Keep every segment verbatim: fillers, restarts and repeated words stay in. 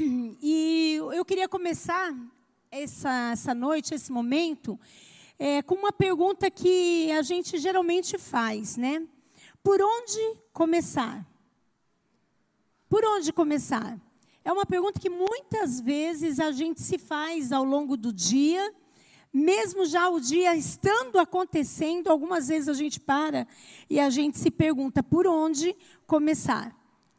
E eu queria começar essa, essa noite, esse momento, é, com uma pergunta que a gente geralmente faz, né? Por onde começar? Por onde começar? É uma pergunta que muitas vezes a gente se faz ao longo do dia, mesmo já o dia estando acontecendo, algumas vezes a gente para e a gente se pergunta por onde começar.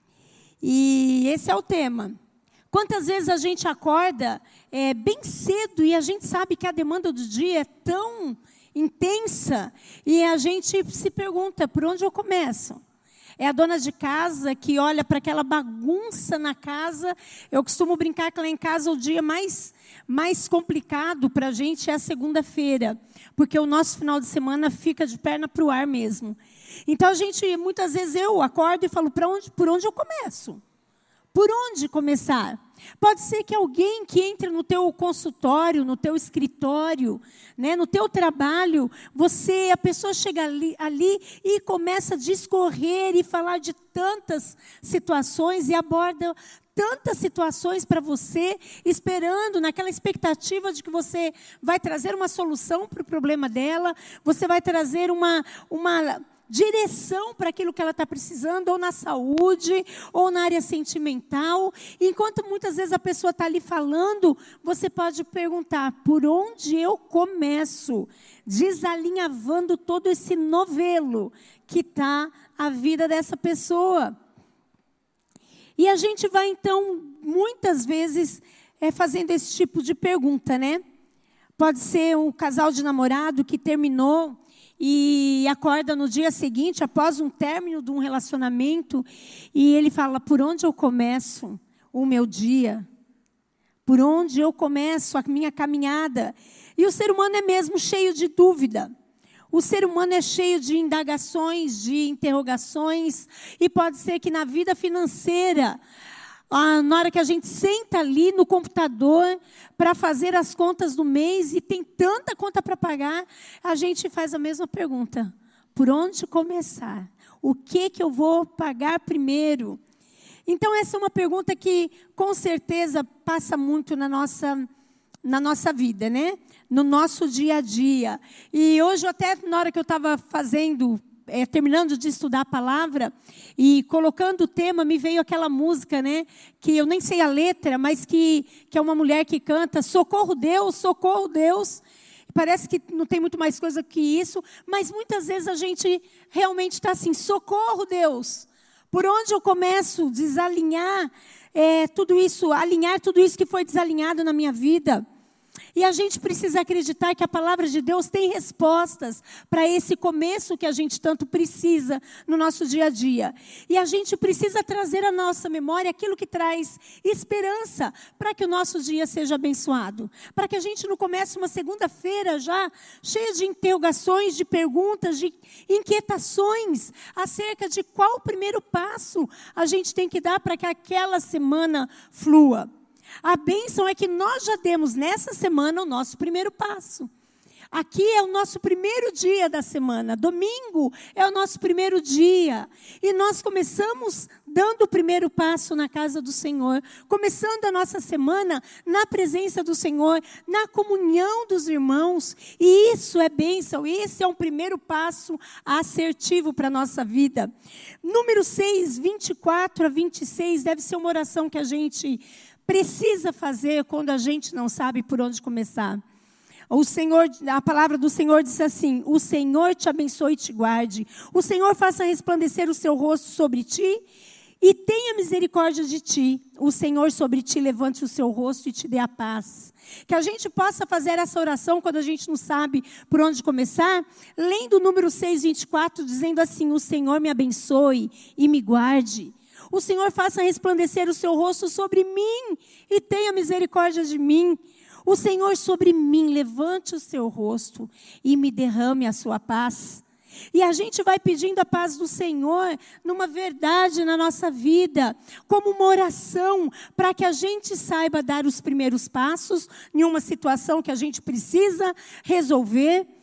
E esse é o tema. Quantas vezes a gente acorda é, bem cedo e a gente sabe que a demanda do dia é tão intensa e a gente se pergunta, por onde eu começo? É a dona de casa que olha para aquela bagunça na casa. Eu costumo brincar que lá em casa o dia mais, mais complicado para a gente é a segunda-feira, porque o nosso final de semana fica de perna para o ar mesmo. Então, a gente, muitas vezes eu acordo e falo, para onde, por onde eu começo? Por onde começar? Pode ser que alguém que entre no teu consultório, no teu escritório, né, no teu trabalho, você, a pessoa chega ali, ali e começa a discorrer e falar de tantas situações e aborda tantas situações para você, esperando, naquela expectativa de que você vai trazer uma solução para o problema dela, você vai trazer uma... uma direção para aquilo que ela está precisando, ou na saúde, ou na área sentimental. Enquanto muitas vezes a pessoa está ali falando, você pode perguntar, por onde eu começo? Desalinhavando todo esse novelo que está a vida dessa pessoa. E a gente vai, então, muitas vezes, é, fazendo esse tipo de pergunta, né? Pode ser um casal de namorado que terminou e acorda no dia seguinte, após um término de um relacionamento, e ele fala, por onde eu começo o meu dia? Por onde eu começo a minha caminhada? E o ser humano é mesmo cheio de dúvida. O ser humano é cheio de indagações, de interrogações, e pode ser que na vida financeira, Ah, na hora que a gente senta ali no computador para fazer as contas do mês e tem tanta conta para pagar, a gente faz a mesma pergunta. Por onde começar? O que, que eu vou pagar primeiro? Então, essa é uma pergunta que, com certeza, passa muito na nossa, na nossa vida, né? No nosso dia a dia. E hoje, até na hora que eu estava fazendo... É, terminando de estudar a palavra e colocando o tema, me veio aquela música, né, que eu nem sei a letra, mas que, que é uma mulher que canta, socorro Deus, socorro Deus. Parece que não tem muito mais coisa que isso, mas muitas vezes a gente realmente está assim, socorro Deus. Por onde eu começo a desalinhar é, tudo isso, alinhar tudo isso que foi desalinhado na minha vida? E a gente precisa acreditar que a palavra de Deus tem respostas para esse começo que a gente tanto precisa no nosso dia a dia. E a gente precisa trazer à nossa memória aquilo que traz esperança para que o nosso dia seja abençoado. Para que a gente não comece uma segunda-feira já cheia de interrogações, de perguntas, de inquietações acerca de qual o primeiro passo a gente tem que dar para que aquela semana flua. A bênção é que nós já demos nessa semana o nosso primeiro passo. Aqui é o nosso primeiro dia da semana. Domingo é o nosso primeiro dia. E nós começamos dando o primeiro passo na casa do Senhor. Começando a nossa semana na presença do Senhor, na comunhão dos irmãos. E isso é bênção. Esse é um primeiro passo assertivo para a nossa vida. Número seis, vinte e quatro a vinte e seis, deve ser uma oração que a gente... precisa fazer quando a gente não sabe por onde começar. O Senhor, a palavra do Senhor diz assim, o Senhor te abençoe e te guarde, o Senhor faça resplandecer o seu rosto sobre ti e tenha misericórdia de ti, o Senhor sobre ti levante o seu rosto e te dê a paz. Que a gente possa fazer essa oração quando a gente não sabe por onde começar, lendo o número seis, vinte e quatro, dizendo assim, o Senhor me abençoe e me guarde. O Senhor faça resplandecer o seu rosto sobre mim e tenha misericórdia de mim. O Senhor sobre mim levante o seu rosto e me derrame a sua paz. E a gente vai pedindo a paz do Senhor numa verdade na nossa vida, como uma oração, para que a gente saiba dar os primeiros passos em uma situação que a gente precisa resolver.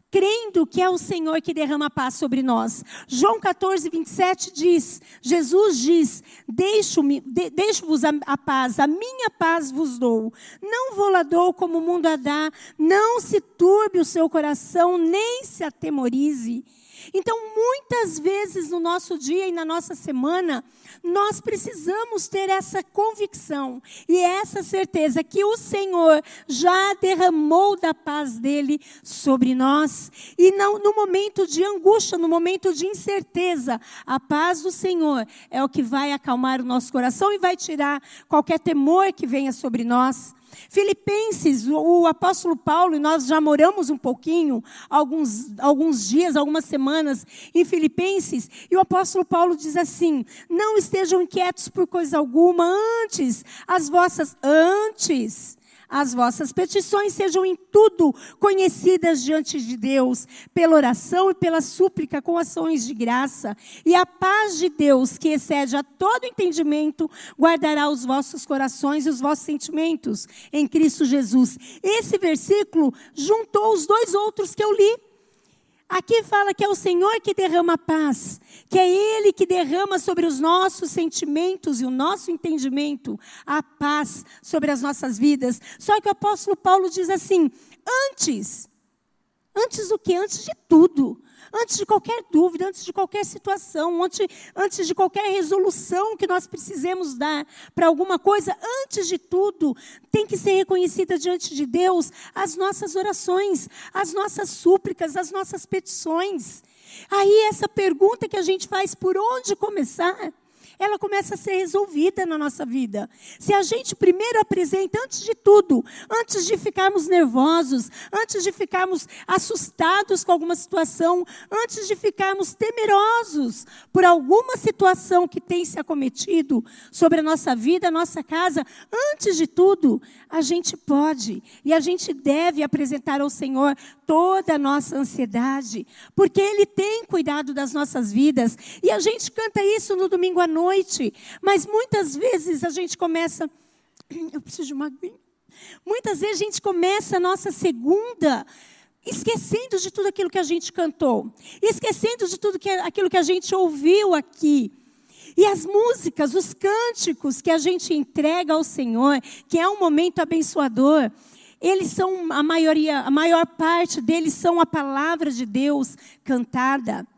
crendo que é o Senhor que derrama a paz sobre nós. João catorze, vinte e sete diz, Jesus diz, deixo-me, de, deixo-vos a, a paz, a minha paz vos dou. Não vou lá dou como o mundo a dá, não se turbe o seu coração, nem se atemorize. Então, muitas vezes no nosso dia e na nossa semana, nós precisamos ter essa convicção e essa certeza que o Senhor já derramou da paz dele sobre nós. E não, no momento de angústia, no momento de incerteza, a paz do Senhor é o que vai acalmar o nosso coração e vai tirar qualquer temor que venha sobre nós. Filipenses, o, o apóstolo Paulo, e nós já moramos um pouquinho, alguns, alguns dias, algumas semanas em Filipenses, e o apóstolo Paulo diz assim, não estejam inquietos por coisa alguma, antes, as vossas, antes... As vossas petições sejam em tudo conhecidas diante de Deus, pela oração e pela súplica com ações de graça. E a paz de Deus, que excede a todo entendimento, guardará os vossos corações e os vossos sentimentos em Cristo Jesus. Esse versículo juntou os dois outros que eu li. Aqui fala que é o Senhor que derrama a paz, que é Ele que derrama sobre os nossos sentimentos e o nosso entendimento a paz sobre as nossas vidas. Só que o apóstolo Paulo diz assim, antes, antes do que? Antes de tudo, antes de qualquer dúvida, antes de qualquer situação, antes, antes de qualquer resolução que nós precisemos dar para alguma coisa, antes de tudo, tem que ser reconhecida diante de Deus as nossas orações, as nossas súplicas, as nossas petições. Aí essa pergunta que a gente faz, por onde começar? Ela começa a ser resolvida na nossa vida. Se a gente primeiro apresenta, antes de tudo, antes de ficarmos nervosos, antes de ficarmos assustados com alguma situação, antes de ficarmos temerosos por alguma situação que tem se acometido sobre a nossa vida, a nossa casa, antes de tudo, a gente pode e a gente deve apresentar ao Senhor toda a nossa ansiedade, porque Ele tem cuidado das nossas vidas. E a gente canta isso no domingo à noite. Noite, mas muitas vezes a gente começa, eu preciso de uma aguinha. Muitas vezes a gente começa a nossa segunda esquecendo de tudo aquilo que a gente cantou, esquecendo de tudo que, aquilo que a gente ouviu aqui. E as músicas, os cânticos que a gente entrega ao Senhor, que é um momento abençoador, eles são, a maioria, a maior parte deles são a palavra de Deus cantada.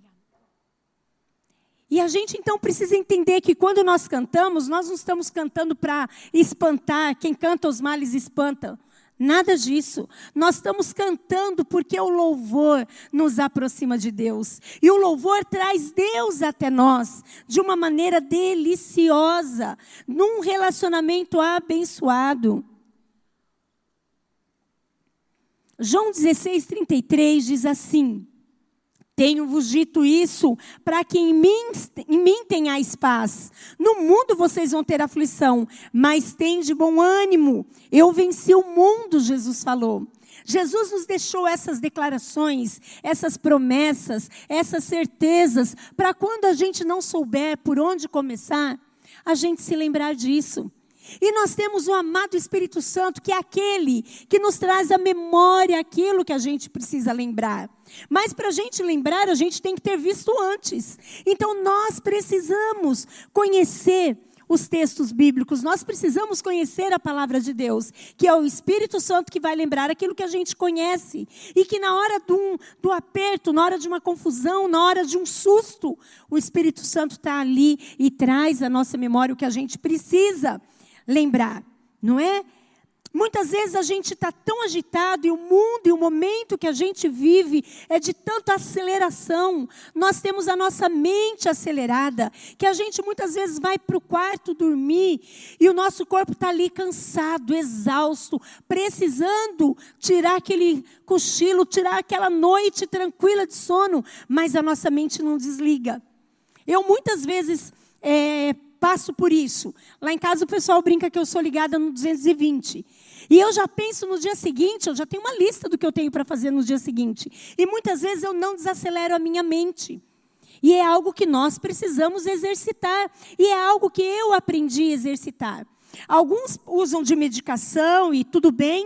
E a gente então precisa entender que quando nós cantamos, nós não estamos cantando para espantar, quem canta os males espanta. Nada disso. Nós estamos cantando porque o louvor nos aproxima de Deus. E o louvor traz Deus até nós de uma maneira deliciosa, num relacionamento abençoado. João dezesseis, trinta e três diz assim, tenho-vos dito isso para que em mim, em mim tenhais paz. No mundo vocês vão ter aflição, mas tende bom ânimo. Eu venci o mundo, Jesus falou. Jesus nos deixou essas declarações, essas promessas, essas certezas, para quando a gente não souber por onde começar, a gente se lembrar disso. E nós temos o amado Espírito Santo, que é aquele que nos traz à memória aquilo que a gente precisa lembrar. Mas para a gente lembrar, a gente tem que ter visto antes. Então nós precisamos conhecer os textos bíblicos, nós precisamos conhecer a palavra de Deus, que é o Espírito Santo que vai lembrar aquilo que a gente conhece. E que na hora do, do aperto, na hora de uma confusão, na hora de um susto, o Espírito Santo está ali e traz à nossa memória o que a gente precisa lembrar, não é? Muitas vezes a gente está tão agitado e o mundo e o momento que a gente vive é de tanta aceleração. Nós temos a nossa mente acelerada, que a gente muitas vezes vai para o quarto dormir e o nosso corpo está ali cansado, exausto, precisando tirar aquele cochilo, tirar aquela noite tranquila de sono, mas a nossa mente não desliga. Eu muitas vezes é, passo por isso. Lá em casa o pessoal brinca que eu sou ligada no duzentos e vinte. E eu já penso no dia seguinte, eu já tenho uma lista do que eu tenho para fazer no dia seguinte. E muitas vezes eu não desacelero a minha mente. E é algo que nós precisamos exercitar. E é algo que eu aprendi a exercitar. Alguns usam de medicação e tudo bem,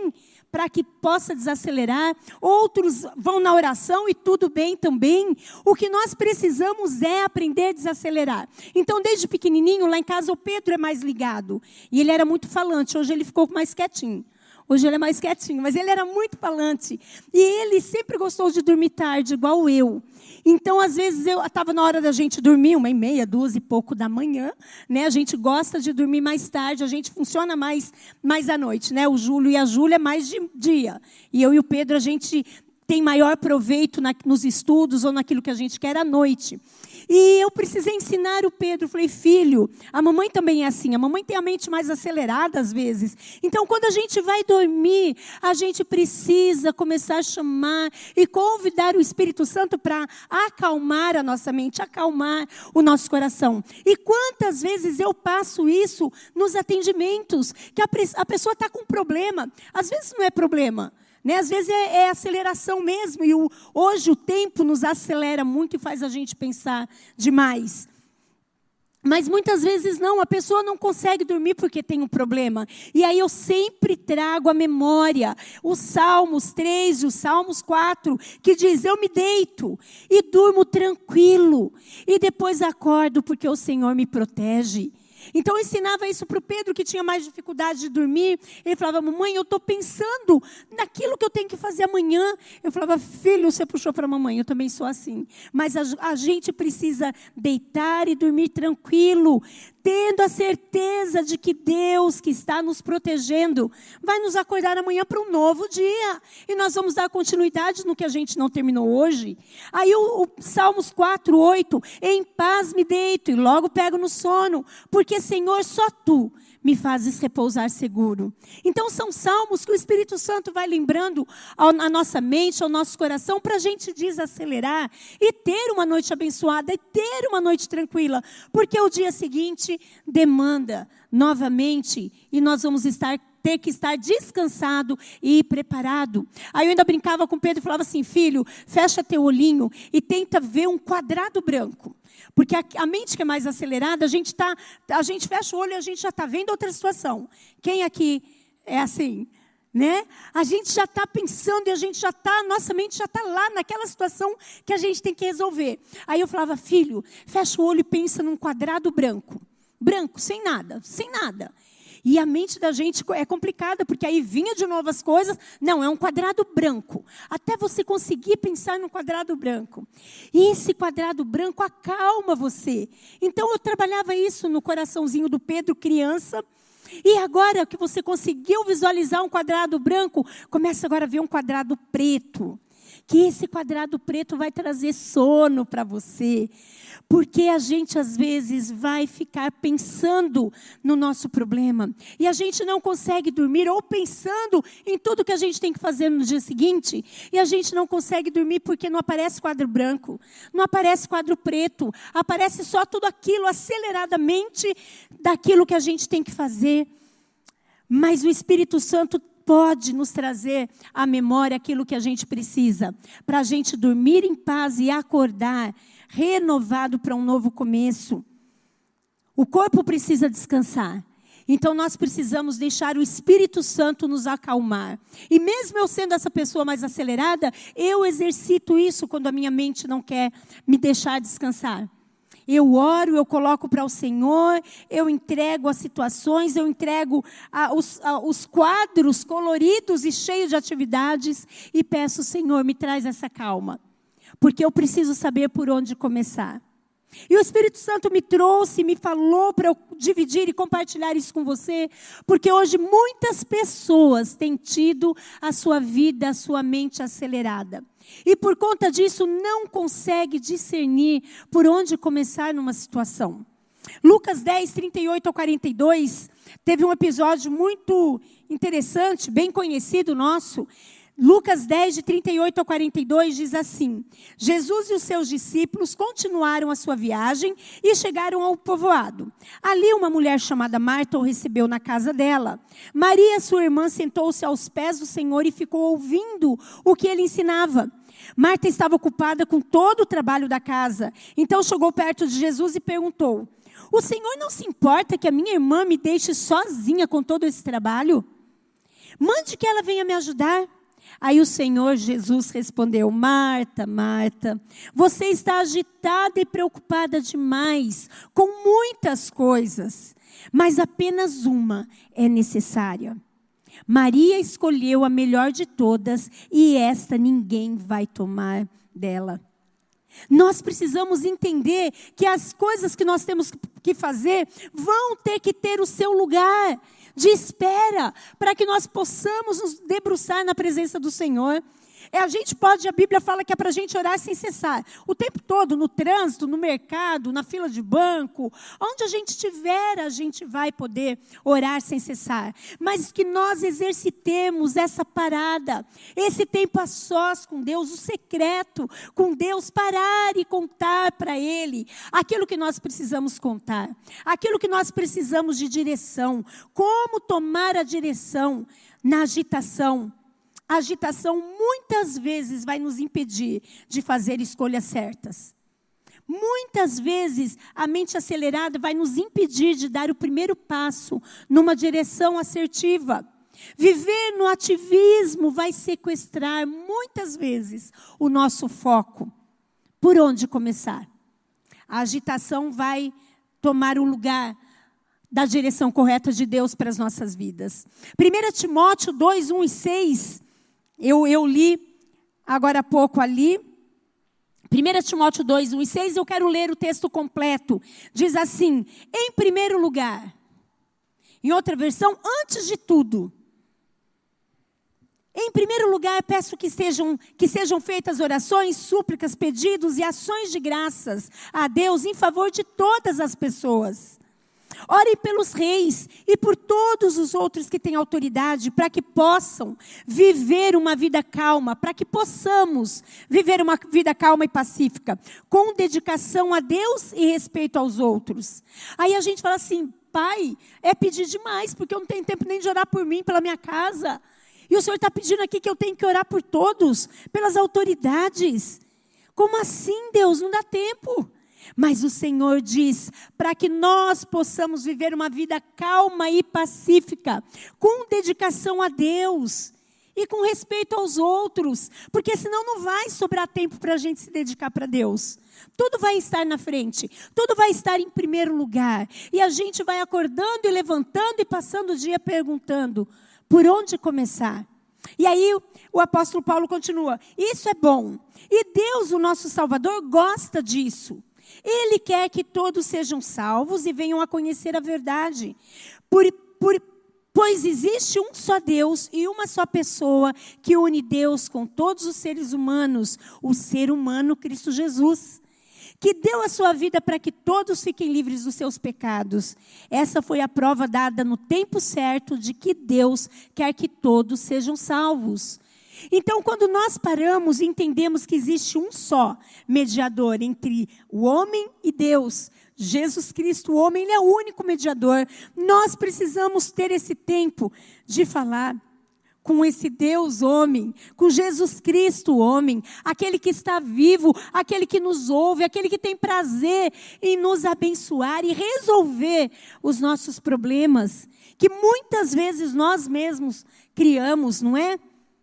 para que possa desacelerar. Outros vão na oração e tudo bem também. O que nós precisamos é aprender a desacelerar. Então, desde pequenininho, lá em casa, o Pedro é mais ligado. E ele era muito falante. Hoje ele ficou mais quietinho. Hoje ele é mais quietinho, mas ele era muito falante. E ele sempre gostou de dormir tarde, igual eu. Então, às vezes, eu estava na hora da gente dormir, uma e meia, duas e pouco da manhã. Né? A gente gosta de dormir mais tarde, a gente funciona mais, mais à noite. Né? O Júlio e a Júlia mais de dia. E eu e o Pedro, a gente tem maior proveito na, nos estudos ou naquilo que a gente quer à noite. E eu precisei ensinar o Pedro, falei, filho, a mamãe também é assim, a mamãe tem a mente mais acelerada às vezes. Então, quando a gente vai dormir, a gente precisa começar a chamar e convidar o Espírito Santo para acalmar a nossa mente, acalmar o nosso coração. E quantas vezes eu passo isso nos atendimentos, que a, a pessoa está com problema, às vezes não é problema. Né? Às vezes é, é aceleração mesmo, e o, hoje o tempo nos acelera muito e faz a gente pensar demais. Mas muitas vezes não, a pessoa não consegue dormir porque tem um problema. E aí eu sempre trago à memória os Salmos três, os Salmos quatro, que diz, eu me deito e durmo tranquilo, e depois acordo porque o Senhor me protege. Então, eu ensinava isso para o Pedro, que tinha mais dificuldade de dormir. Ele falava, mamãe, eu estou pensando naquilo que eu tenho que fazer amanhã. Eu falava, filho, você puxou para a mamãe, eu também sou assim. Mas a, a gente precisa deitar e dormir tranquilo, tendo a certeza de que Deus, que está nos protegendo, vai nos acordar amanhã para um novo dia. E nós vamos dar continuidade no que a gente não terminou hoje. Aí o, o Salmos quatro, oito, em paz me deito e logo pego no sono, porque Senhor, só Tu me fazes repousar seguro. Então são salmos que o Espírito Santo vai lembrando ao, à nossa mente, ao nosso coração, para a gente desacelerar e ter uma noite abençoada, e ter uma noite tranquila, porque o dia seguinte demanda novamente, e nós vamos estar ter que estar descansado e preparado. Aí eu ainda brincava com o Pedro e falava assim, filho, fecha teu olhinho e tenta ver um quadrado branco. Porque a, a mente que é mais acelerada, a gente, tá, a gente fecha o olho e a gente já está vendo outra situação. Quem aqui é assim? Né? A gente já está pensando e a gente já está, nossa mente já está lá naquela situação que a gente tem que resolver. Aí eu falava, filho, fecha o olho e pensa num quadrado branco. Branco, sem nada, sem nada. E a mente da gente é complicada, porque aí vinha de novo as coisas. Não, é um quadrado branco. Até você conseguir pensar num quadrado branco. E esse quadrado branco acalma você. Então, eu trabalhava isso no coraçãozinho do Pedro, criança. E agora que você conseguiu visualizar um quadrado branco, começa agora a ver um quadrado preto. Que esse quadrado preto vai trazer sono para você. Porque a gente, às vezes, vai ficar pensando no nosso problema. E a gente não consegue dormir, ou pensando em tudo que a gente tem que fazer no dia seguinte. E a gente não consegue dormir porque não aparece quadro branco, não aparece quadro preto. Aparece só tudo aquilo, aceleradamente, daquilo que a gente tem que fazer. Mas o Espírito Santo pode nos trazer à memória aquilo que a gente precisa, para a gente dormir em paz e acordar renovado para um novo começo. O corpo precisa descansar. Então nós precisamos deixar o Espírito Santo nos acalmar. E mesmo eu sendo essa pessoa mais acelerada, eu exercito isso quando a minha mente não quer me deixar descansar. Eu oro, eu coloco para o Senhor, eu entrego as situações, eu entrego a, os, a, os quadros coloridos e cheios de atividades e peço, Senhor, me traz essa calma, porque eu preciso saber por onde começar. E o Espírito Santo me trouxe, me falou para eu dividir e compartilhar isso com você, porque hoje muitas pessoas têm tido a sua vida, a sua mente acelerada. E por conta disso não consegue discernir por onde começar numa situação. Lucas dez, trinta e oito ao quarenta e dois, teve um episódio muito interessante, bem conhecido nosso. Lucas dez, de trinta e oito ao quarenta e dois, diz assim: Jesus e os seus discípulos continuaram a sua viagem e chegaram ao povoado. Ali uma mulher chamada Marta o recebeu na casa dela. Maria, sua irmã, sentou-se aos pés do Senhor e ficou ouvindo o que ele ensinava. Marta estava ocupada com todo o trabalho da casa. Então chegou perto de Jesus e perguntou: o Senhor não se importa que a minha irmã me deixe sozinha com todo esse trabalho? Mande que ela venha me ajudar. Aí o Senhor Jesus respondeu: Marta, Marta, você está agitada e preocupada demais com muitas coisas, mas apenas uma é necessária. Maria escolheu a melhor de todas e esta ninguém vai tomar dela. Nós precisamos entender que as coisas que nós temos que fazer vão ter que ter o seu lugar de espera, para que nós possamos nos debruçar na presença do Senhor. É, a gente pode, a Bíblia fala que é para a gente orar sem cessar. O tempo todo, no trânsito, no mercado, na fila de banco, onde a gente estiver, a gente vai poder orar sem cessar. Mas que nós exercitemos essa parada, esse tempo a sós com Deus, o secreto com Deus, parar e contar para Ele aquilo que nós precisamos contar, aquilo que nós precisamos de direção, como tomar a direção na agitação. A agitação muitas vezes vai nos impedir de fazer escolhas certas. Muitas vezes a mente acelerada vai nos impedir de dar o primeiro passo numa direção assertiva. Viver no ativismo vai sequestrar muitas vezes o nosso foco. Por onde começar? A agitação vai tomar o lugar da direção correta de Deus para as nossas vidas. primeira Timóteo dois, um e seis... Eu, eu li agora há pouco ali, primeira Timóteo dois, um e seis, eu quero ler o texto completo. Diz assim: em primeiro lugar, em outra versão, antes de tudo. Em primeiro lugar, peço que sejam, que sejam feitas orações, súplicas, pedidos e ações de graças a Deus em favor de todas as pessoas. Orem pelos reis e por todos os outros que têm autoridade, para que possam viver uma vida calma, para que possamos viver uma vida calma e pacífica, com dedicação a Deus e respeito aos outros. Aí a gente fala assim: pai, é pedir demais, porque eu não tenho tempo nem de orar por mim, pela minha casa. E o Senhor está pedindo aqui que eu tenho que orar por todos, pelas autoridades. Como assim, Deus? Não dá tempo. Mas o Senhor diz, para que nós possamos viver uma vida calma e pacífica, com dedicação a Deus e com respeito aos outros, porque senão não vai sobrar tempo para a gente se dedicar para Deus. Tudo vai estar na frente, tudo vai estar em primeiro lugar, e a gente vai acordando e levantando e passando o dia perguntando, por onde começar? E aí o apóstolo Paulo continua, isso é bom, e Deus, o nosso Salvador, gosta disso. Ele quer que todos sejam salvos e venham a conhecer a verdade. Por, por, pois existe um só Deus e uma só pessoa que une Deus com todos os seres humanos, o ser humano Cristo Jesus, que deu a sua vida para que todos fiquem livres dos seus pecados. Essa foi a prova dada no tempo certo de que Deus quer que todos sejam salvos. Então, quando nós paramos e entendemos que existe um só mediador entre o homem e Deus, Jesus Cristo, o homem, ele é o único mediador, nós precisamos ter esse tempo de falar com esse Deus homem, com Jesus Cristo homem, aquele que está vivo, aquele que nos ouve, aquele que tem prazer em nos abençoar e resolver os nossos problemas, que muitas vezes nós mesmos criamos, não é?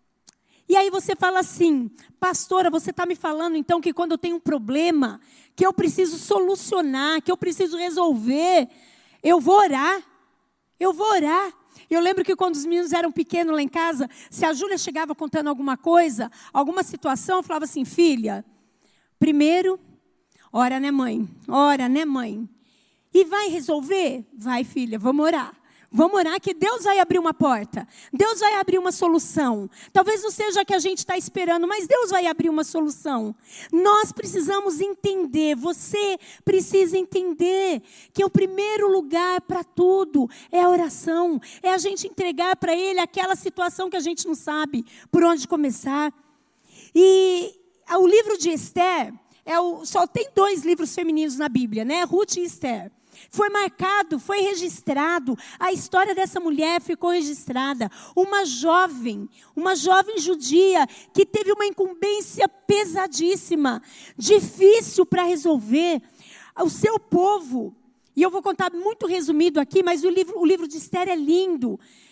E aí você fala assim, pastora, você está me falando então que quando eu tenho um problema, que eu preciso solucionar, que eu preciso resolver, eu vou orar, eu vou orar. Eu lembro que quando os meninos eram pequenos lá em casa, se a Júlia chegava contando alguma coisa, alguma situação, eu falava assim, filha, primeiro, ora né mãe, ora né mãe. E vai resolver? Vai filha, vamos orar. Vamos orar que Deus vai abrir uma porta. Deus vai abrir uma solução. Talvez não seja a que a gente está esperando, mas Deus vai abrir uma solução. Nós precisamos entender, você precisa entender que o primeiro lugar para tudo é a oração. É a gente entregar para Ele aquela situação que a gente não sabe por onde começar. E o livro de Esther, é o, só tem dois livros femininos na Bíblia, né? Ruth e Esther. Foi marcado, foi registrado, a história dessa mulher ficou registrada. Uma jovem, uma jovem judia que teve uma incumbência pesadíssima, difícil para resolver. O seu povo, e eu vou contar muito resumido aqui, mas o livro, o livro de Esther é lindo.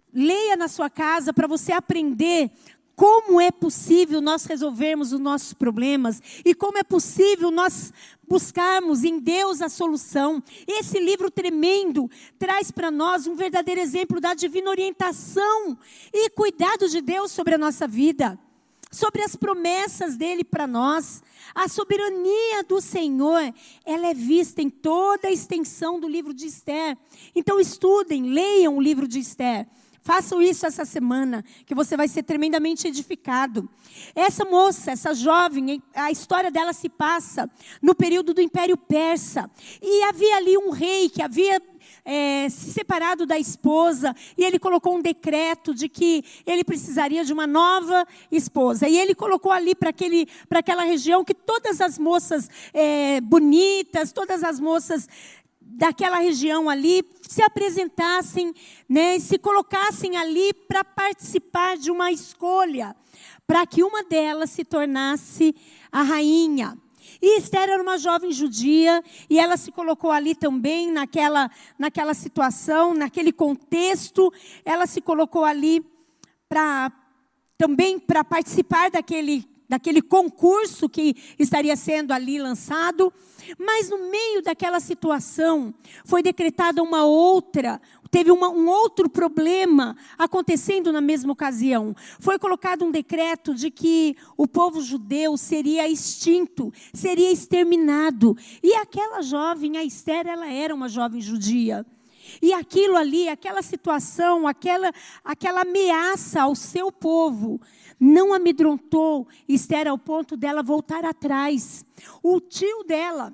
leia na sua casa para você aprender como é possível nós resolvermos os nossos problemas e como é possível nós buscarmos em Deus a solução. Esse livro tremendo traz para nós um verdadeiro exemplo da divina orientação e cuidado de Deus sobre a nossa vida, sobre as promessas dele para nós. A soberania do Senhor, ela é vista em toda a extensão do livro de Esther. Então estudem, leiam o livro de Esther. Façam isso essa semana, que você vai ser tremendamente edificado. Essa moça, essa jovem, a história dela se passa no período do Império Persa. E havia ali um rei que havia é, se separado da esposa. E ele colocou um decreto de que ele precisaria de uma nova esposa. E ele colocou ali para aquela região que todas as moças é, bonitas, todas as moças daquela região ali, se apresentassem, né, se colocassem ali para participar de uma escolha, para que uma delas se tornasse a rainha. E Esther era uma jovem judia, e ela se colocou ali também, naquela, naquela situação, naquele contexto, ela se colocou ali para, também para participar daquele, daquele concurso que estaria sendo ali lançado. Mas no meio daquela situação, foi decretada uma outra, teve uma, um outro problema acontecendo na mesma ocasião. Foi colocado um decreto de que o povo judeu seria extinto, seria exterminado. E aquela jovem, a Esther, ela era uma jovem judia. E aquilo ali, aquela situação, aquela, aquela ameaça ao seu povo, não amedrontou Esther ao ponto dela voltar atrás. O tio dela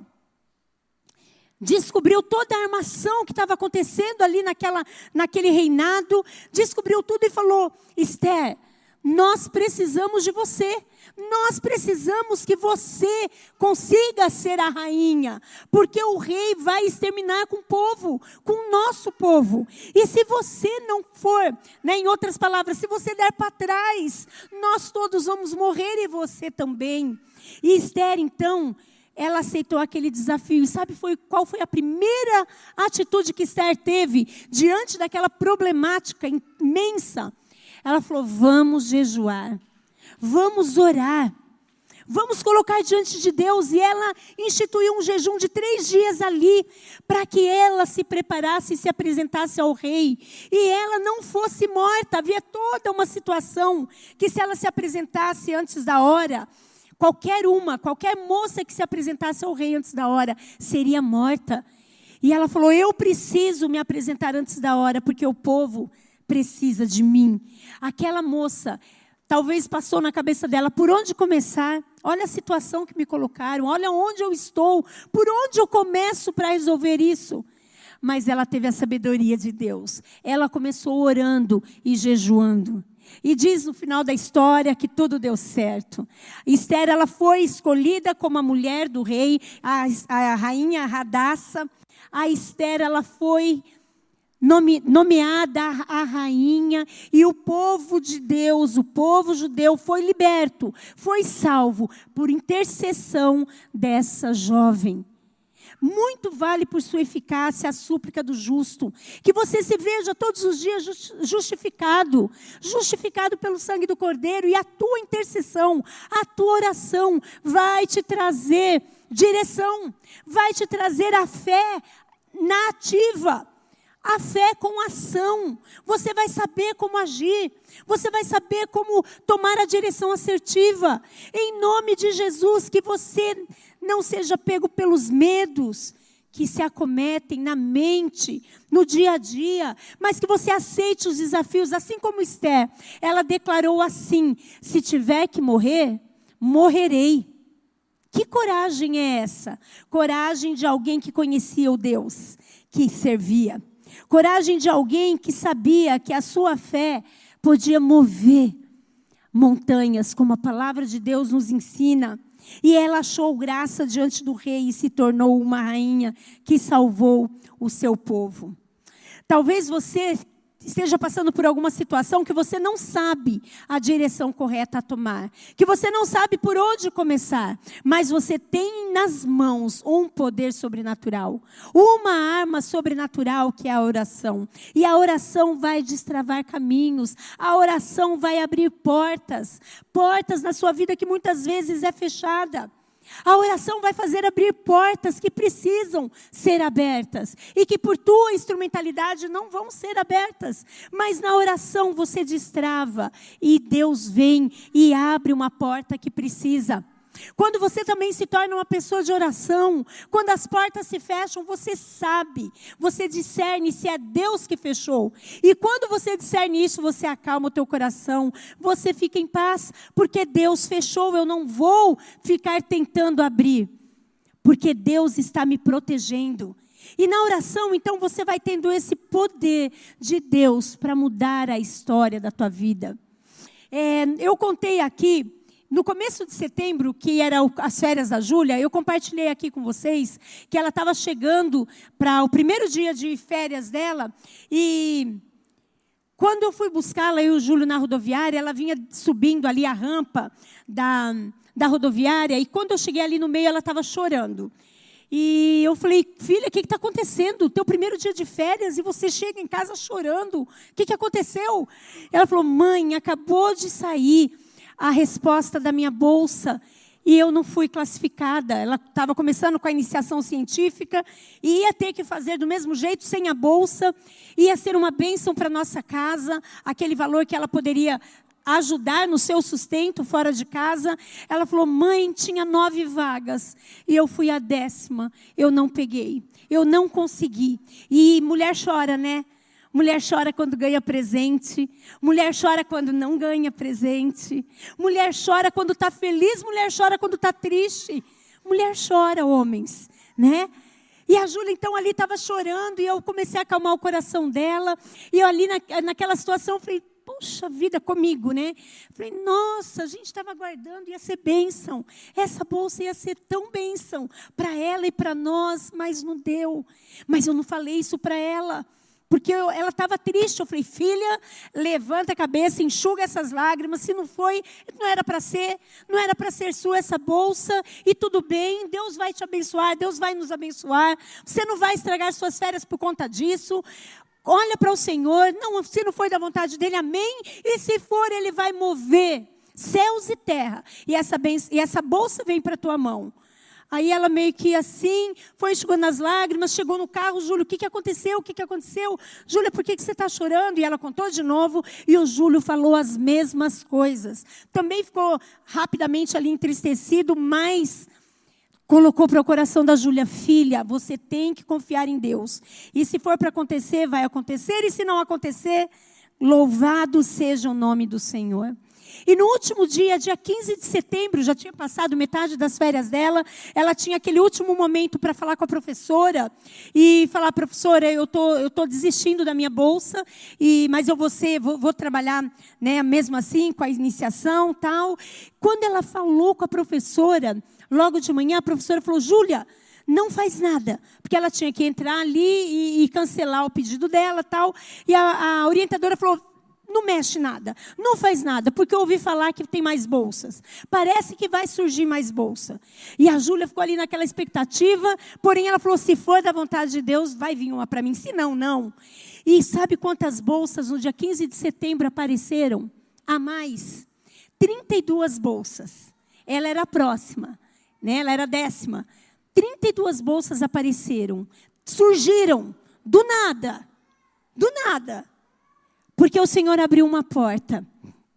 descobriu toda a armação que estava acontecendo ali naquela, naquele reinado, descobriu tudo e falou: Esther, nós precisamos de você. Nós precisamos que você consiga ser a rainha, porque o rei vai exterminar com o povo, com o nosso povo. E se você não for, né, em outras palavras, se você der para trás, nós todos vamos morrer e você também. E Esther, então, ela aceitou aquele desafio. E sabe foi, qual foi a primeira atitude que Esther teve diante daquela problemática imensa? Ela falou: vamos jejuar. Vamos orar, vamos colocar diante de Deus. E ela instituiu um jejum de três dias ali, para que ela se preparasse e se apresentasse ao rei. E ela não fosse morta. Havia toda uma situação que, se ela se apresentasse antes da hora, qualquer uma, qualquer moça que se apresentasse ao rei antes da hora, seria morta. E ela falou: eu preciso me apresentar antes da hora, porque o povo precisa de mim. Aquela moça, talvez passou na cabeça dela: por onde começar? Olha a situação que me colocaram, olha onde eu estou, por onde eu começo para resolver isso? Mas ela teve a sabedoria de Deus. Ela começou orando e jejuando. E diz no final da história que tudo deu certo. Esther, ela foi escolhida como a mulher do rei, a, a rainha Radassa. A Esther, ela foi Nome, nomeada a rainha, e o povo de Deus, o povo judeu foi liberto, foi salvo por intercessão dessa jovem. Muito vale por sua eficácia a súplica do justo, que você se veja todos os dias justificado, justificado pelo sangue do Cordeiro, e a tua intercessão, a tua oração vai te trazer direção, vai te trazer a fé na ativa. A fé com ação. Você vai saber como agir. Você vai saber como tomar a direção assertiva. Em nome de Jesus, que você não seja pego pelos medos que se acometem na mente, no dia a dia, mas que você aceite os desafios, assim como Esther. Ela declarou assim: se tiver que morrer, morrerei. Que coragem é essa? Coragem de alguém que conhecia o Deus que servia. Coragem de alguém que sabia que a sua fé podia mover montanhas, como a palavra de Deus nos ensina. E ela achou graça diante do rei e se tornou uma rainha que salvou o seu povo. Talvez você esteja passando por alguma situação que você não sabe a direção correta a tomar, que você não sabe por onde começar, mas você tem nas mãos um poder sobrenatural, uma arma sobrenatural que é a oração. E a oração vai destravar caminhos, a oração vai abrir portas, portas na sua vida que muitas vezes é fechada. A oração vai fazer abrir portas que precisam ser abertas e que por tua instrumentalidade não vão ser abertas. Mas na oração você destrava e Deus vem e abre uma porta que precisa. Quando você também se torna uma pessoa de oração, quando as portas se fecham, você sabe, você discerne se é Deus que fechou. E quando você discerne isso, você acalma o teu coração, você fica em paz, porque Deus fechou, eu não vou ficar tentando abrir, porque Deus está me protegendo. E na oração, então, você vai tendo esse poder de Deus para mudar a história da tua vida. É, eu contei aqui, no começo de setembro, que eram as férias da Júlia, eu compartilhei aqui com vocês que ela estava chegando para o primeiro dia de férias dela. E quando eu fui buscá-la, eu e o Júlio na rodoviária, ela vinha subindo ali a rampa da, da rodoviária. E quando eu cheguei ali no meio, ela estava chorando. E eu falei, filha, o que está acontecendo? Teu primeiro dia de férias e você chega em casa chorando. O que, que aconteceu? Ela falou, mãe, acabou de sair a resposta da minha bolsa e eu não fui classificada. Ela estava começando com a iniciação científica e ia ter que fazer do mesmo jeito, sem a bolsa. Ia ser uma bênção para a nossa casa, aquele valor que ela poderia ajudar no seu sustento fora de casa. Ela falou, mãe, tinha nove vagas e eu fui a décima, eu não peguei, eu não consegui. E mulher chora, né? Mulher chora quando ganha presente. Mulher chora quando não ganha presente. Mulher chora quando está feliz. Mulher chora quando está triste. Mulher chora, homens, né? E a Júlia, então, ali estava chorando. E eu comecei a acalmar o coração dela. E eu ali na, naquela situação, falei, poxa vida, comigo, né? Falei, nossa, a gente estava aguardando, ia ser bênção. Essa bolsa ia ser tão bênção para ela e para nós, mas não deu. Mas eu não falei isso para ela. Porque eu, ela estava triste. Eu falei, filha, levanta a cabeça, enxuga essas lágrimas. Se não foi, não era para ser, não era para ser sua essa bolsa. E tudo bem, Deus vai te abençoar, Deus vai nos abençoar. Você não vai estragar suas férias por conta disso. Olha para o Senhor, não, se não foi da vontade dEle, amém. E se for, Ele vai mover céus e terra. E essa, benção, e essa bolsa vem para a tua mão. Aí ela meio que assim, foi enxugando as lágrimas, chegou no carro, Júlio, o que, que aconteceu? O que, que aconteceu? Júlia, por que, que você está chorando? E ela contou de novo, e o Júlio falou as mesmas coisas. Também ficou rapidamente ali entristecido, mas colocou para o coração da Júlia, filha, você tem que confiar em Deus. E se for para acontecer, vai acontecer, e se não acontecer, louvado seja o nome do Senhor. E no último dia, dia quinze de setembro, já tinha passado metade das férias dela, ela tinha aquele último momento para falar com a professora e falar, professora, eu tô, eu tô desistindo da minha bolsa, e, mas eu vou, ser, vou, vou trabalhar, né, mesmo assim, com a iniciação e tal. Quando ela falou com a professora, logo de manhã, a professora falou, Júlia, não faz nada, porque ela tinha que entrar ali e, e cancelar o pedido dela e tal. E a, a orientadora falou, não mexe nada, não faz nada, porque eu ouvi falar que tem mais bolsas. Parece que vai surgir mais bolsa. E a Júlia ficou ali naquela expectativa, porém ela falou, se for da vontade de Deus, vai vir uma para mim, se não, não. E sabe quantas bolsas no dia quinze de setembro apareceram? A mais. trinta e duas bolsas. Ela era a próxima, né? Ela era a décima. trinta e duas bolsas apareceram, surgiram, do nada, do nada. Porque o Senhor abriu uma porta.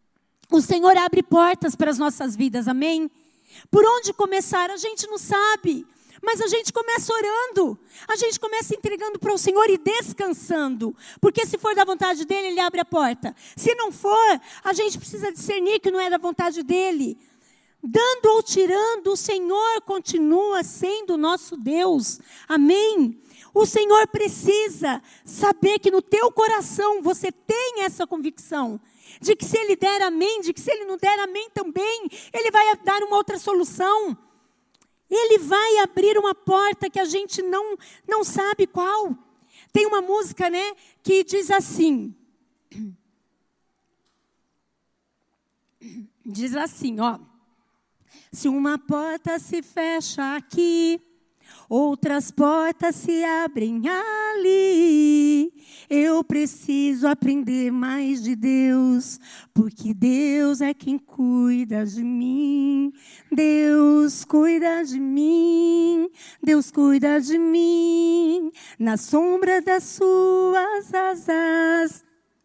O Senhor abre portas para as nossas vidas, amém? Por onde começar, a gente não sabe. Mas a gente começa orando. A gente começa entregando para o Senhor e descansando. Porque se for da vontade dEle, Ele abre a porta. Se não for, a gente precisa discernir que não é da vontade dEle. Dando ou tirando, o Senhor continua sendo o nosso Deus. Amém? O Senhor precisa saber que no teu coração você tem essa convicção. De que se Ele der amém, de que se Ele não der amém também, Ele vai dar uma outra solução. Ele vai abrir uma porta que a gente não, não sabe qual. Tem uma música, né, que diz assim, Diz assim, ó. Se uma porta se fecha aqui, outras portas se abrem ali. Eu preciso aprender mais de Deus, porque Deus é quem cuida de mim. Deus cuida de mim, Deus cuida de mim. Na sombra das suas asas,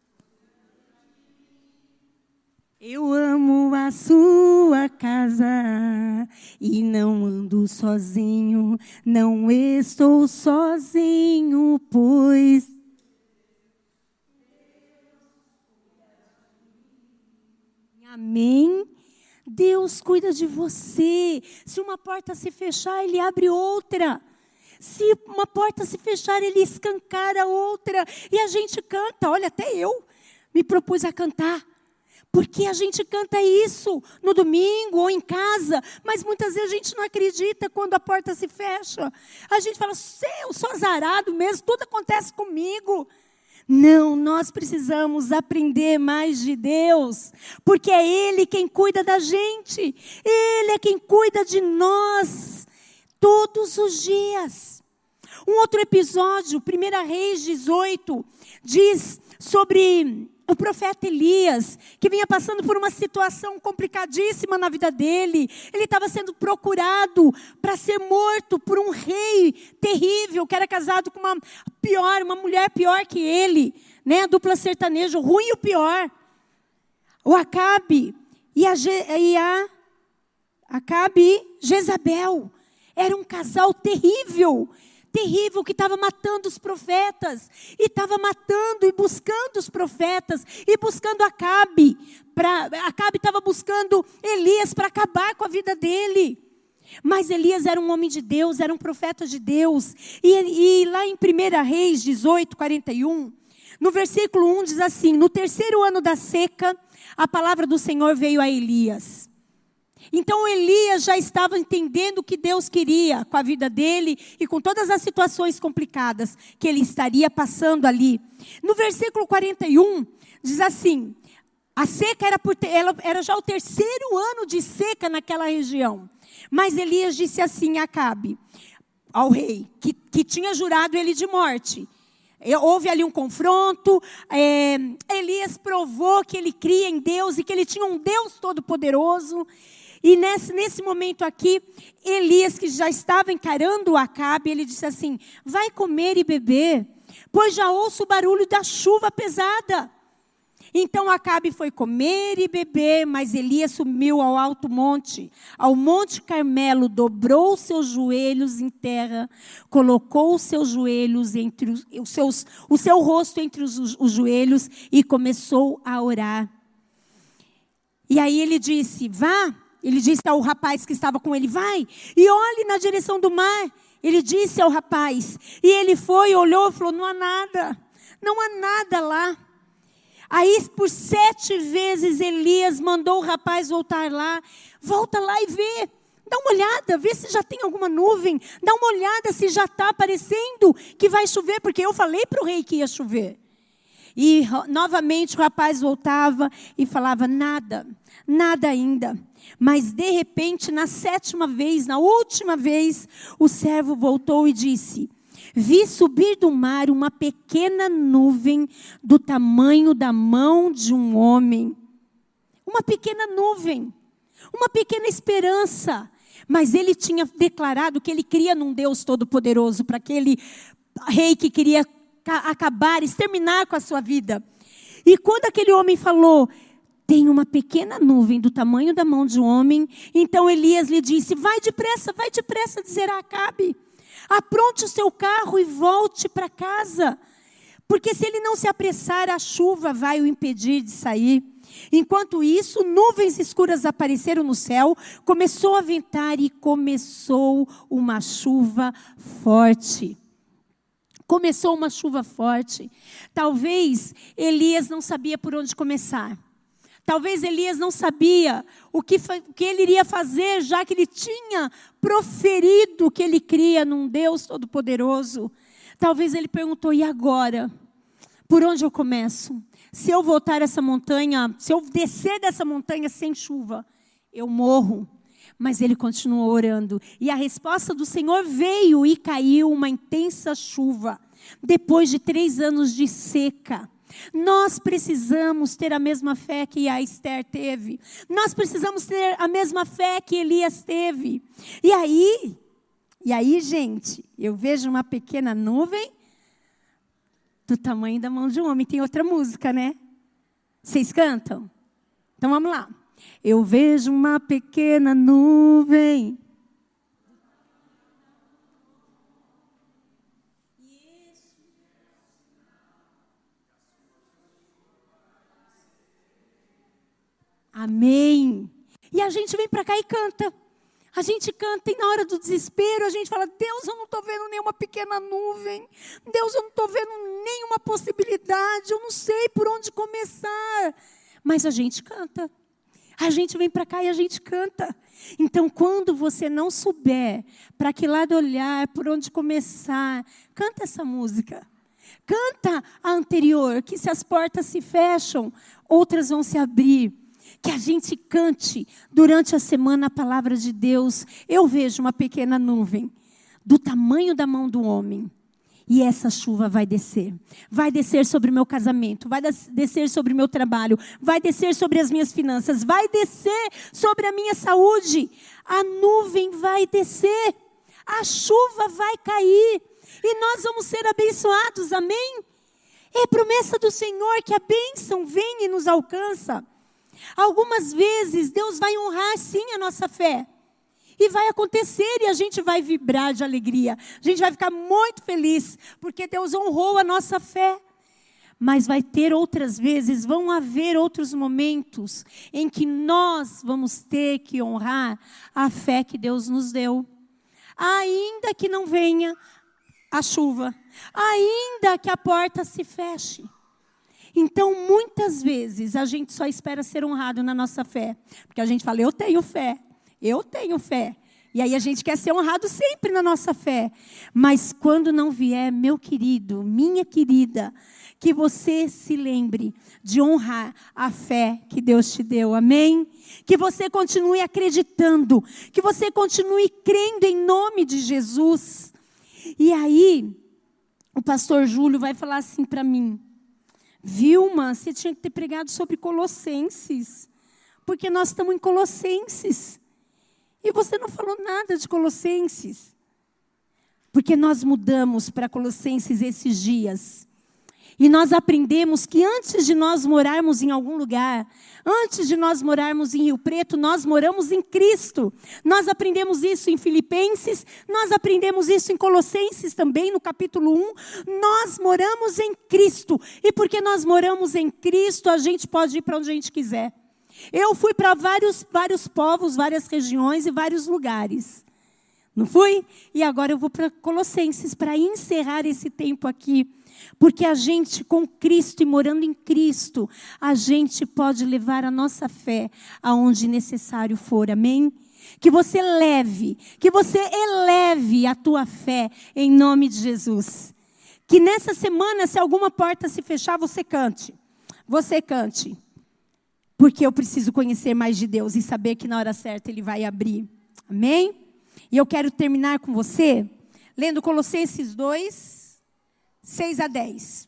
eu amo a sua casa e não ando sozinho, não estou sozinho, pois amém. Deus cuida de você. Se uma porta se fechar, Ele abre outra. Se uma porta se fechar, Ele escancara outra. E a gente canta, olha, até eu me propus a cantar. Porque a gente canta isso no domingo ou em casa, mas muitas vezes a gente não acredita quando a porta se fecha. A gente fala, eu sou azarado mesmo, tudo acontece comigo. Não, nós precisamos aprender mais de Deus, porque é Ele quem cuida da gente. Ele é quem cuida de nós todos os dias. Um outro episódio, primeira Reis dezoito, diz sobre o profeta Elias, que vinha passando por uma situação complicadíssima na vida dele. Ele estava sendo procurado para ser morto por um rei terrível, que era casado com uma pior, uma mulher pior que ele, né? A dupla sertaneja, o ruim e o pior. O Acabe e a, Je, e a Acabe e Jezabel. Era um casal terrível. terrível que estava matando os profetas, e estava matando e buscando os profetas, e buscando Acabe, pra, Acabe estava buscando Elias para acabar com a vida dele, mas Elias era um homem de Deus, era um profeta de Deus, e, e lá em primeira Reis dezoito, quarenta e um, no versículo um diz assim, no terceiro ano da seca, a palavra do Senhor veio a Elias. Então Elias já estava entendendo o que Deus queria com a vida dele e com todas as situações complicadas que ele estaria passando ali. No versículo quarenta e um, diz assim, a seca era, por, ela, era já o terceiro ano de seca naquela região. Mas Elias disse assim a Acabe, ao rei, que, que tinha jurado ele de morte. Houve ali um confronto, é, Elias provou que ele cria em Deus e que ele tinha um Deus todo-poderoso. E nesse, nesse momento aqui, Elias, que já estava encarando o Acabe, ele disse assim, vai comer e beber, pois já ouço o barulho da chuva pesada. Então Acabe foi comer e beber, mas Elias subiu ao alto monte, ao monte Carmelo, dobrou seus joelhos em terra, colocou os seus joelhos entre os, os seus, o seu rosto entre os, os joelhos e começou a orar. E aí ele disse, vá. Ele disse ao rapaz que estava com ele, vai e olhe na direção do mar. Ele disse ao rapaz, e ele foi, olhou e falou, não há nada, não há nada lá. Aí por sete vezes Elias mandou o rapaz voltar lá, volta lá e vê, dá uma olhada, vê se já tem alguma nuvem, dá uma olhada se já está aparecendo que vai chover, porque eu falei para o rei que ia chover. E novamente o rapaz voltava e falava, nada, nada ainda. Mas de repente, na sétima vez, na última vez, o servo voltou e disse, vi subir do mar uma pequena nuvem do tamanho da mão de um homem. Uma pequena nuvem, uma pequena esperança. Mas ele tinha declarado que ele cria num Deus todo-poderoso, para aquele rei que queria acabar, exterminar com a sua vida. E quando aquele homem falou, tem uma pequena nuvem do tamanho da mão de um homem, então Elias lhe disse, vai depressa, vai depressa, dizer a Acabe, apronte o seu carro e volte para casa, porque se ele não se apressar, a chuva vai o impedir de sair. Enquanto isso, nuvens escuras apareceram no céu, começou a ventar e começou uma chuva forte. Começou uma chuva forte. Talvez Elias não sabia por onde começar. Talvez Elias não sabia o que, o que ele iria fazer, já que ele tinha proferido que ele cria num Deus todo-poderoso. Talvez ele perguntou, e agora? Por onde eu começo? se eu voltar essa montanha, se eu descer dessa montanha sem chuva, eu morro. Mas ele continuou orando. E a resposta do Senhor veio e caiu uma intensa chuva. Depois de três anos de seca. Nós precisamos ter a mesma fé que a Esther teve. Nós precisamos ter a mesma fé que Elias teve. E aí, e aí, gente, eu vejo uma pequena nuvem do tamanho da mão de um homem. Tem outra música, né? Vocês cantam? Então vamos lá. Eu vejo uma pequena nuvem. Amém. E a gente vem para cá e canta. A gente canta e na hora do desespero a gente fala: Deus, eu não estou vendo nenhuma pequena nuvem. Deus, eu não estou vendo nenhuma possibilidade. Eu não sei por onde começar. Mas a gente canta. A gente vem para cá e a gente canta. Então, quando você não souber para que lado olhar, por onde começar, canta essa música. Canta a anterior, que se as portas se fecham, outras vão se abrir. Que a gente cante durante a semana a palavra de Deus. Eu vejo uma pequena nuvem do tamanho da mão do homem. E essa chuva vai descer. Vai descer sobre o meu casamento. Vai descer sobre o meu trabalho. Vai descer sobre as minhas finanças. Vai descer sobre a minha saúde. A nuvem vai descer. A chuva vai cair. E nós vamos ser abençoados. Amém? É promessa do Senhor que a bênção vem e nos alcança. Algumas vezes Deus vai honrar sim a nossa fé. E vai acontecer e a gente vai vibrar de alegria. A gente vai ficar muito feliz, porque Deus honrou a nossa fé. Mas vai ter outras vezes, vão haver outros momentos em que nós vamos ter que honrar a fé que Deus nos deu. Ainda que não venha a chuva, ainda que a porta se feche. Então, muitas vezes, a gente só espera ser honrado na nossa fé. Porque a gente fala: eu tenho fé. Eu tenho fé. E aí a gente quer ser honrado sempre na nossa fé. Mas quando não vier, meu querido, minha querida, que você se lembre de honrar a fé que Deus te deu. Amém? Que você continue acreditando. Que você continue crendo em nome de Jesus. E aí, o pastor Júlio vai falar assim para mim: Vilma, você tinha que ter pregado sobre Colossenses. Porque nós estamos em Colossenses. E você não falou nada de Colossenses. Porque nós mudamos para Colossenses esses dias. E nós aprendemos que antes de nós morarmos em algum lugar, antes de nós morarmos em Rio Preto, nós moramos em Cristo. Nós aprendemos isso em Filipenses, nós aprendemos isso em Colossenses também, no capítulo um. Nós moramos em Cristo. E porque nós moramos em Cristo, a gente pode ir para onde a gente quiser. Eu fui para vários, vários povos, várias regiões e vários lugares. Não fui? E agora eu vou para Colossenses para encerrar esse tempo aqui. Porque a gente, com Cristo e morando em Cristo, a gente pode levar a nossa fé aonde necessário for. Amém? Que você leve, que você eleve a tua fé em nome de Jesus. Que nessa semana, se alguma porta se fechar, você cante. Você cante. Porque eu preciso conhecer mais de Deus e saber que na hora certa Ele vai abrir. Amém? E eu quero terminar com você, lendo Colossenses dois, seis a dez.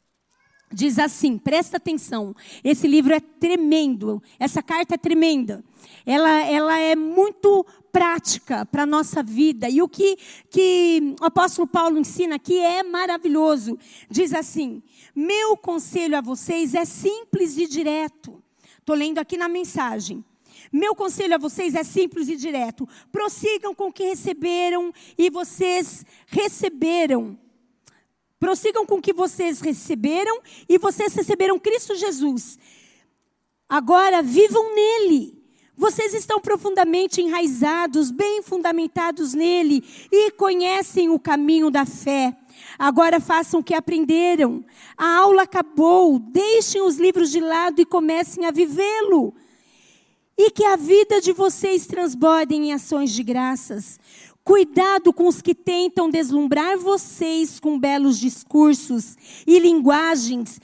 Diz assim, presta atenção, esse livro é tremendo, essa carta é tremenda. Ela, ela é muito prática para a nossa vida. E o que, que o apóstolo Paulo ensina aqui é maravilhoso. Diz assim: meu conselho a vocês é simples e direto. Estou lendo aqui na mensagem. Meu conselho a vocês é simples e direto. Prossigam com o que receberam e vocês receberam. Prossigam com o que vocês receberam e vocês receberam Cristo Jesus. Agora vivam nele. Vocês estão profundamente enraizados, bem fundamentados nele e conhecem o caminho da fé. Agora façam o que aprenderam. A aula acabou. Deixem os livros de lado e comecem a vivê-lo. E que a vida de vocês transborde em ações de graças. Cuidado com os que tentam deslumbrar vocês com belos discursos e linguagens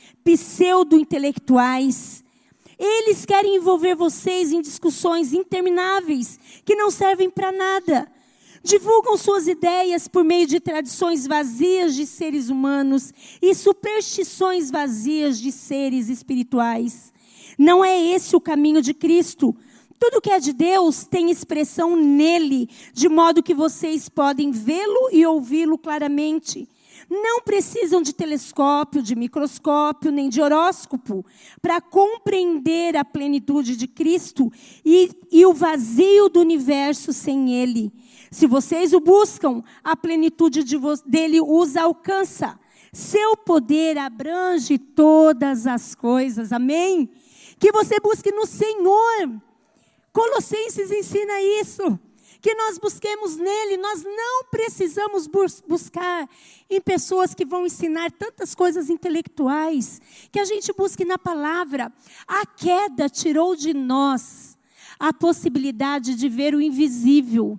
pseudo-intelectuais. Eles querem envolver vocês em discussões intermináveis que não servem para nada. Divulgam suas ideias por meio de tradições vazias de seres humanos e superstições vazias de seres espirituais. Não é esse o caminho de Cristo. Tudo que é de Deus tem expressão nele, de modo que vocês podem vê-lo e ouvi-lo claramente. Não precisam de telescópio, de microscópio, nem de horóscopo para compreender a plenitude de Cristo e, e o vazio do universo sem ele. Se vocês o buscam, a plenitude de dele os alcança. Seu poder abrange todas as coisas. Amém? Que você busque no Senhor. Colossenses ensina isso, que nós busquemos nele. Nós não precisamos bus- buscar em pessoas que vão ensinar tantas coisas intelectuais, que a gente busque na palavra. A queda tirou de nós a possibilidade de ver o invisível.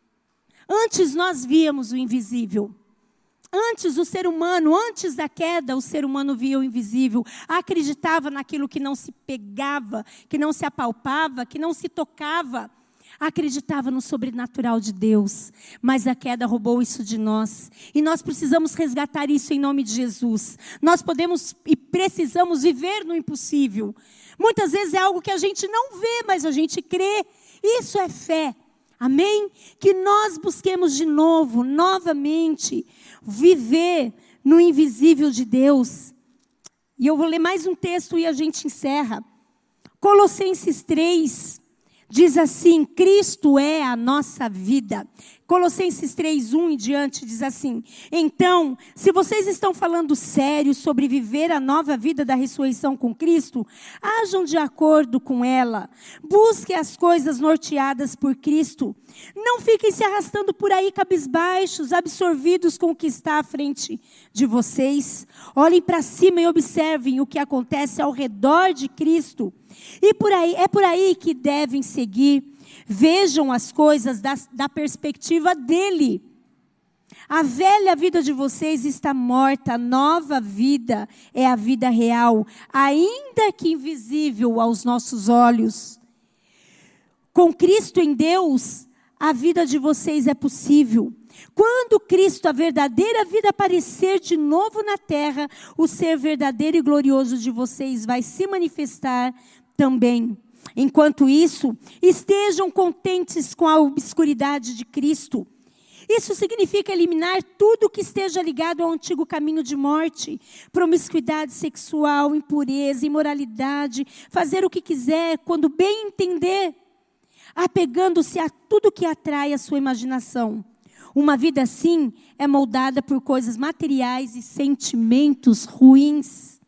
Antes nós víamos o invisível. Antes o ser humano, antes da queda, o ser humano via o invisível, acreditava naquilo que não se pegava, que não se apalpava, que não se tocava. Acreditava no sobrenatural de Deus, mas a queda roubou isso de nós. E nós precisamos resgatar isso em nome de Jesus. Nós podemos e precisamos viver no impossível. Muitas vezes é algo que a gente não vê, mas a gente crê. Isso é fé. Amém? Que nós busquemos de novo, novamente, viver no invisível de Deus. E eu vou ler mais um texto e a gente encerra. Colossenses três diz assim: Cristo é a nossa vida. Colossenses três, um em diante diz assim: então, se vocês estão falando sério sobre viver a nova vida da ressurreição com Cristo, ajam de acordo com ela. Busquem as coisas norteadas por Cristo. Não fiquem se arrastando por aí cabisbaixos, absorvidos com o que está à frente de vocês. Olhem para cima e observem o que acontece ao redor de Cristo. E por aí, é por aí que devem seguir. Vejam as coisas da, da perspectiva dele. A velha vida de vocês está morta, a nova vida é a vida real, ainda que invisível aos nossos olhos. Com Cristo em Deus, a vida de vocês é possível. Quando Cristo, a verdadeira vida, aparecer de novo na terra, o ser verdadeiro e glorioso de vocês vai se manifestar também. Enquanto isso, estejam contentes com a obscuridade de Cristo. Isso significa eliminar tudo que esteja ligado ao antigo caminho de morte, promiscuidade sexual, impureza, imoralidade, fazer o que quiser, quando bem entender, apegando-se a tudo que atrai a sua imaginação. Uma vida assim é moldada por coisas materiais e sentimentos ruins.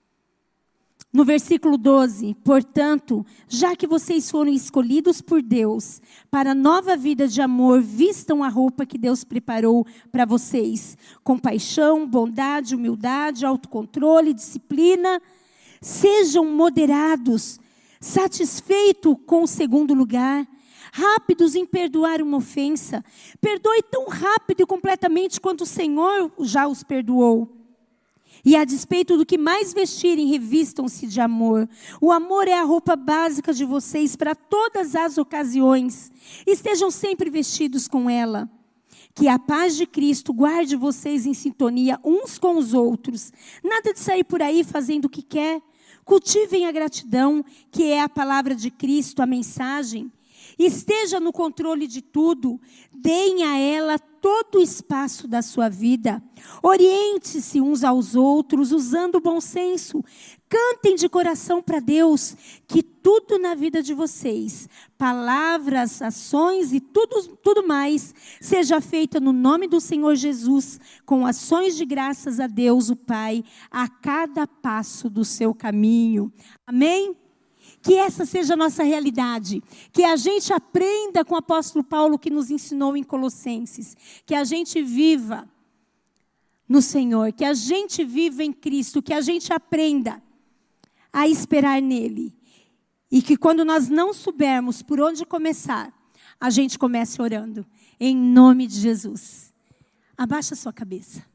No versículo doze, portanto, já que vocês foram escolhidos por Deus para a nova vida de amor, vistam a roupa que Deus preparou para vocês. Compaixão, bondade, humildade, autocontrole, disciplina. Sejam moderados, satisfeitos com o segundo lugar, rápidos em perdoar uma ofensa. Perdoe tão rápido e completamente quanto o Senhor já os perdoou. E a despeito do que mais vestirem, revistam-se de amor. O amor é a roupa básica de vocês para todas as ocasiões. Estejam sempre vestidos com ela. Que a paz de Cristo guarde vocês em sintonia uns com os outros. Nada de sair por aí fazendo o que quer. Cultivem a gratidão, que é a palavra de Cristo, a mensagem. Esteja no controle de tudo. Deem a ela todo o espaço da sua vida. Oriente-se uns aos outros, usando o bom senso. Cantem de coração para Deus, que tudo na vida de vocês, palavras, ações e tudo, tudo mais, seja feita no nome do Senhor Jesus, com ações de graças a Deus, o Pai, a cada passo do seu caminho. Amém? Que essa seja a nossa realidade, que a gente aprenda com o apóstolo Paulo que nos ensinou em Colossenses, que a gente viva no Senhor, que a gente viva em Cristo, que a gente aprenda a esperar nele. E que quando nós não soubermos por onde começar, a gente comece orando. Em nome de Jesus. Abaixa a sua cabeça.